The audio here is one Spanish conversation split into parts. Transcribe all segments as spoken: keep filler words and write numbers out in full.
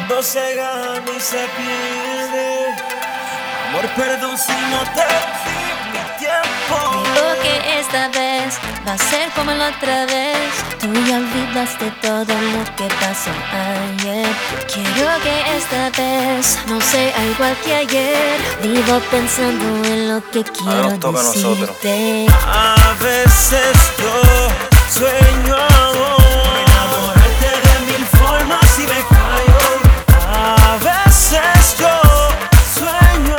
Cuando se gana y se pierde, amor, perdón si no te di mi tiempo. Digo que esta vez va a ser como la otra vez. Tú ya olvidaste todo lo que pasó ayer. Quiero que esta vez no sea igual que ayer. Vivo pensando en lo que quiero decirte. A veces yo sueño enamorarte de mil formas y me callo. A veces yo sueño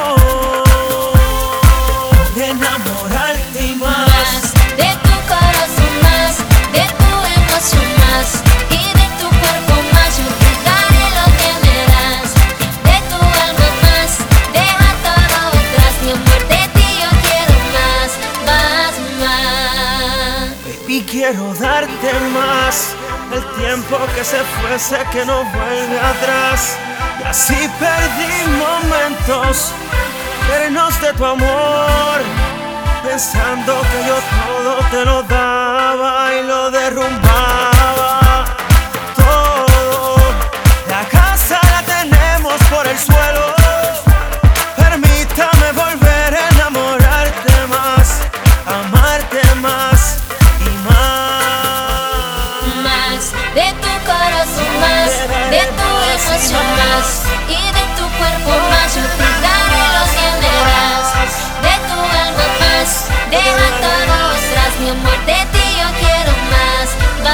de enamorarte y más. Más de tu corazón, más de tu emoción, más y de tu cuerpo, más. Yo te daré lo que me das. De tu alma, más. Deja todo atrás, mi amor, de ti yo quiero más, más, más. Baby, quiero darte más. El tiempo que se fue sé que no vuelve atrás. Y así perdí momentos llenos de tu amor, pensando que yo todo te lo daba y lo derrumbaba. Todo, la casa la tenemos por el suelo. Permítame volver a enamorarte más, amarte más y más. Más de tu corazón, más de tu emoción, más y de tu cuerpo, más. Yo te daré lo que me das. De tu alma, más. Deja todo atrás, mi amor, de ti yo quiero más,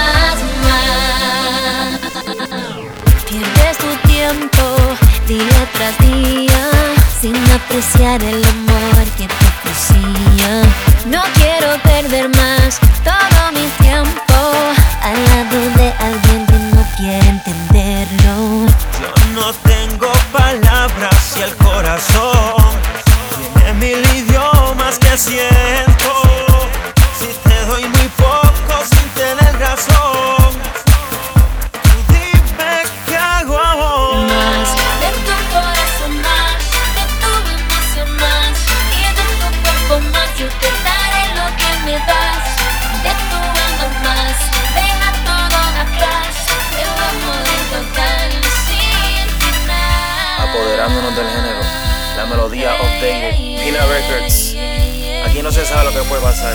más, más. Pierdes tu tiempo día tras día sin apreciar el amor que te ofrecía. No quiero perder más todo mi tiempo al lado de alguien que no quiere entenderlo. Yo no tengo palabras y el corazón tiene mil idiomas que siento. Si te doy muy poco sin tener razón, tú dime qué hago ahora. Más de tu corazón, más de tu emoción, más y de tu cuerpo, más. Yo te daré lo que me das. De tu alma, más. Deja todo atrás. Llegó el momento total sin final. Apoderándonos del género, la melodía updated, Pina Records. Aquí no se sabe lo que puede pasar.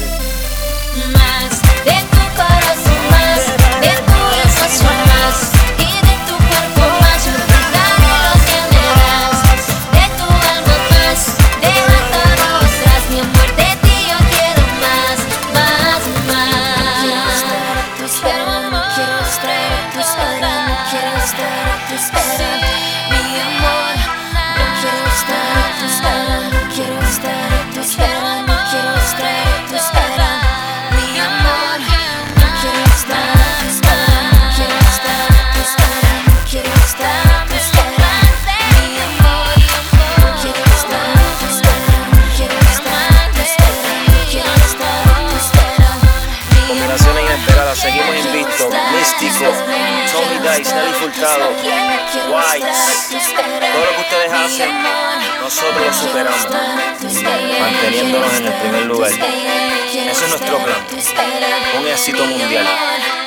Más de tu corazón, más de tu emoción, más y de tu cuerpo, más. Yo te daré lo que me das. De tu alma, más. Deja todo atrás, mi amor, de ti yo quiero más, más, más. Quiero estar a tu espera, no quiero estar a tu espera, no quiero estar a tu espera, mi amor. No quiero estar a tu espera, no quiero estar a tu espera, no quiero estar a tu espera, mi amor. No quiero estar a tu espera, no quiero estar a tu espera, no quiero estar a tu espera, mi amor. No quiero estar a tu espera, no quiero estar a tu espera, no quiero estar a tu espera, mi amor. Combinaciones inesperadas, seguimos invictos. Místico, Tony Dice, Nelly Furtado, Whites. Todo lo que ustedes hacen, nosotros lo superamos, manteniéndonos en el primer lugar. Ese es nuestro plan, un éxito mundial.